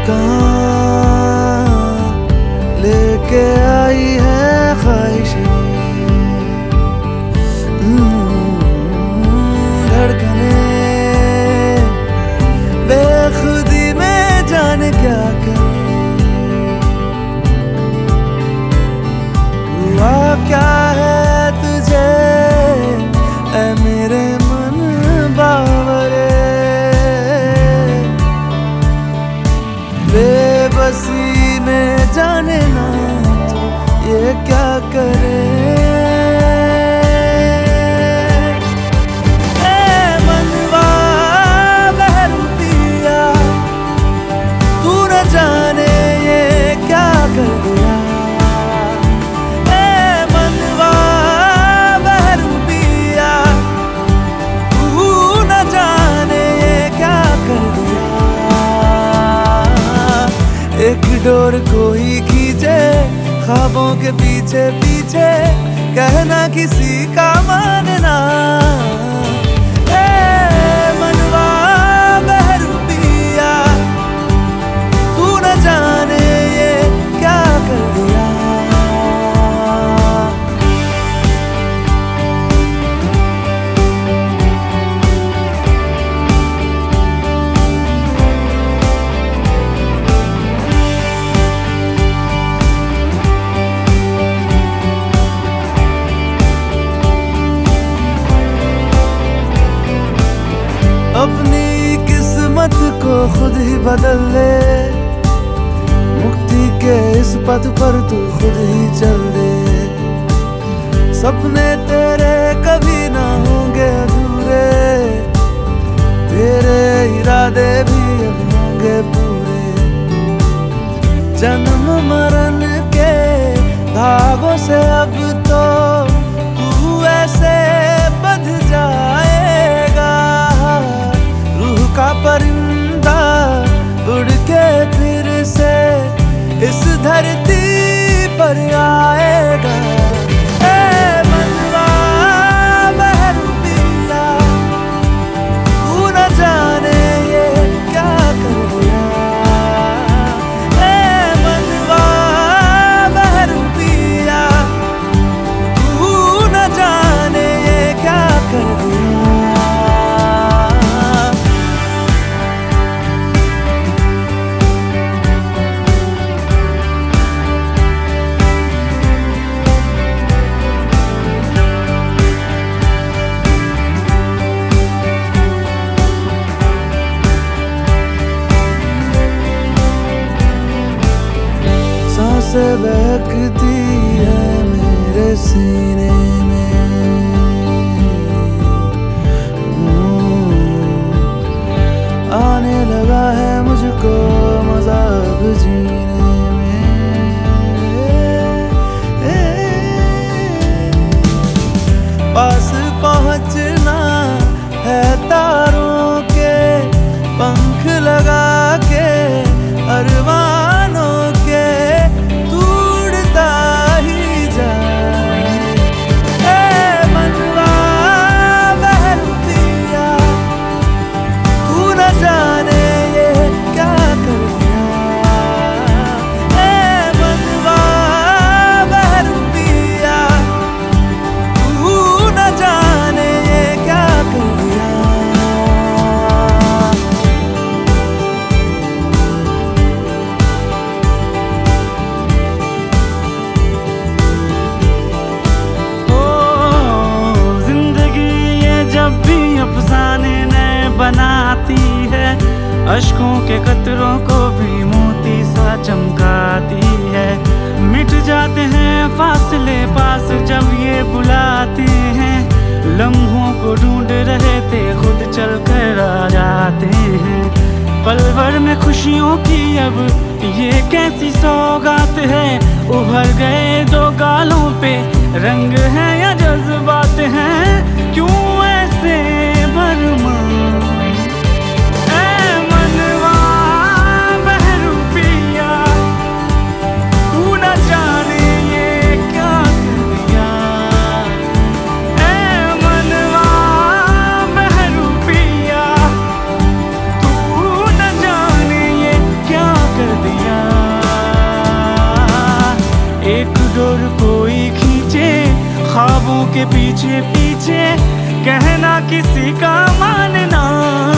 कहाँ लेके आई है ख्वाहिशें, धड़कने बेखुदी में जाने क्या करे। हुआ क्या है तुझे ऐ मेरे मन बावरे, बेबसी में जाने ना तो ये क्या करे। मनवा बहरू पिया तू न जाने ये क्या कर दिया। मनवा बहरू पिया तू न जाने ये क्या कर दिया। एक डोर कोई खींचे ख्वाबों के पीछे पीछे, कहना किसी का मानना। मनवा बहरू पिया तू न जाने ये क्या कर दिया। अपनी किस्मत को खुद ही बदल ले, मुक्ति के इस पथ पर तू खुद ही चल दे। सपने तेरे कभी ना होंगे अधूरे, तेरे इरादे भी अब होंगे पूरे। जन्म मरण के धागों से अब तो तू ऐसे बंध जाएगा, का परिंदा उड़ के फिर से इस धरती पर आएगा। मनवा बहरू पिया तू न जाने ये क्या कर दिया। मनवा बहरू पिया तू न जाने ये क्या कर दिया। सांसें बहकती है मेरे सीने में, आने लगा है मुझको मजा अब जीने में। पास पहुंचना है तारों के पंख लगा के, अरमानों के टूटता ही जाए। मनवा बहरू पिया तू न जाने ये क्या कर दिया। मनवा बहरू पिया तू न जाने ये क्या कर दिया। अफसाने नए बनाती है, अश्कों के कतरों को भी मोती सा चमकाती है। मिट जाते हैं फासले पास जब ये बुलाते हैं, लम्हों को ढूंढ रहे थे खुद चल कर आ जाते हैं। पल भर में खुशियों की अब ये कैसी सौगात है, उभर गए दो गालों पे रंग है या जज्बात हैं। क्यों ऐसे भरमा मनवा बहरू पिया तू न जाने ये क्या कर दिया। मनवा बहरू पिया तू न जाने ये क्या कर के पीछे पीछे कहना किसी का मानना